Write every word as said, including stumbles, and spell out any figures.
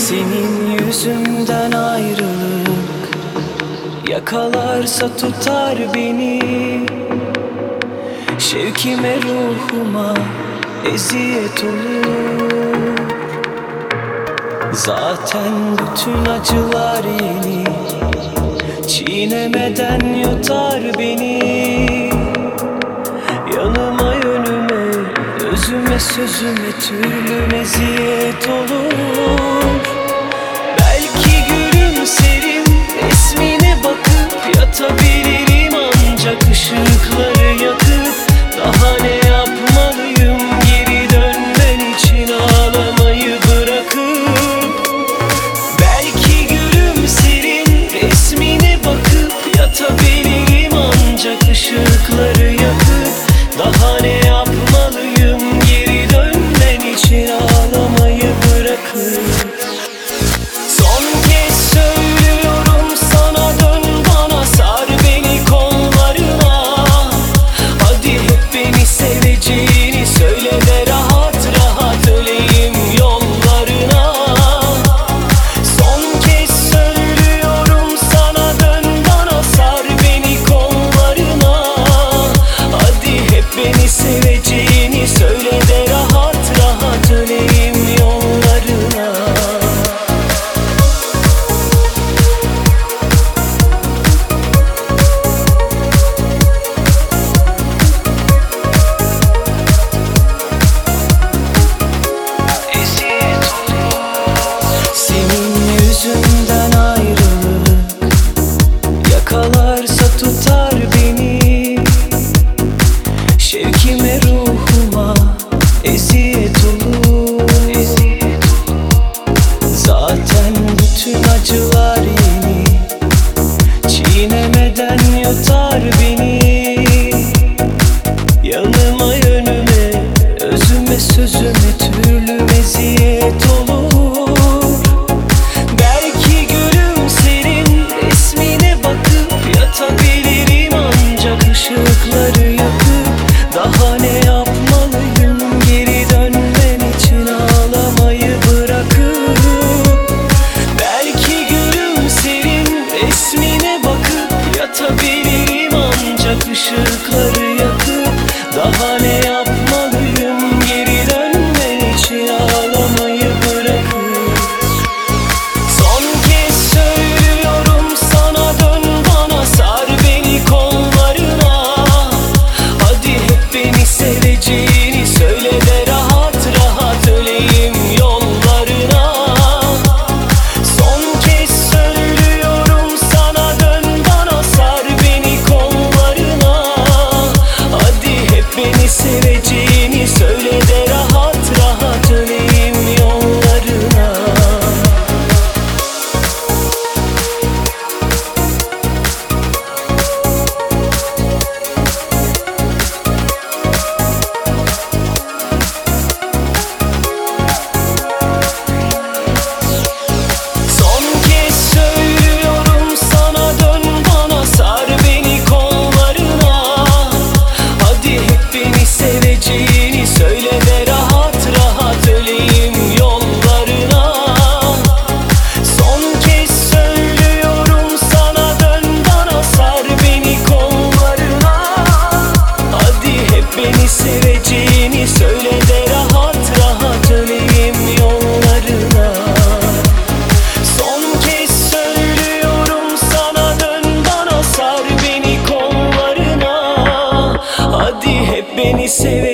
Senin yüzünden ayrılık yakalarsa tutar beni. Şevkime, ruhuma eziyet olur. Zaten bütün acılar yeni, çiğnemeden yutar beni. Yanıma yönüme, özüme sözüme türlü meziyet olur. Belki gülümserim, resmine bakıp yatabilirim, ancak ışıkları yakıp daha ne yapmalıyım, geri dönmen için ağlamayı bırakıp. Belki gülümserim, resmine bakıp yatabilirim, ancak ışıkları yakıp daha ne yapmalıyım, geri dönmen için ağlamayı bırakıp. Son kez söylüyorum sana, dön bana, sar beni kollarına. Hadi hep beni seveceğini söyle de rahat rahat öleyim yollarına. Son kez söylüyorum sana, dön bana, sar beni kollarına. Hadi hep beni seveceğini söyle de rahat rahat öleyim yollarına. Senin yüzünden ayrılık yakalarsa tutar beni. Şevkime, ruhuma eziyet olur. Zaten bütün acılar yeni, çiğnemeden yutar beni. Yanıma yönüme, özüme sözüme türlü meziyet olur. Belki gülümserim, resmine bakıp yatabilirim, ancak ışıkları yakıp daha ne yapmalıyım, geri dönmen için ağlamayı bırakıp. Belki gülümserim, resmine bakıp yatabilirim, ancak ışıkları yakıp daha ne yapmalıyım, geri dönmen için ağlamayı bırakıp. Son kez söylüyorum sana, dön bana, sar beni kollarına. Hadi hep beni seveceğini söyle de rahat rahat öleyim yollarına. Son kez söylüyorum sana, dön bana, sar beni kollarına. Hadi hep beni seveceğini söyle de rahat rahat öleyim yollarına. Son kez söylüyorum sana, dön bana, sar beni kollarına. Hadi hep beni seveceğini söyle de rahat rahat öleyim yollarına. Son kez söylüyorum sana, dön bana, sar beni kollarına. Hadi hep beni seveceğini söyle de rahat rahat öleyim yollarına. Son kez söylüyorum sana, dön bana, sar beni kollarına. Hadi hep beni sev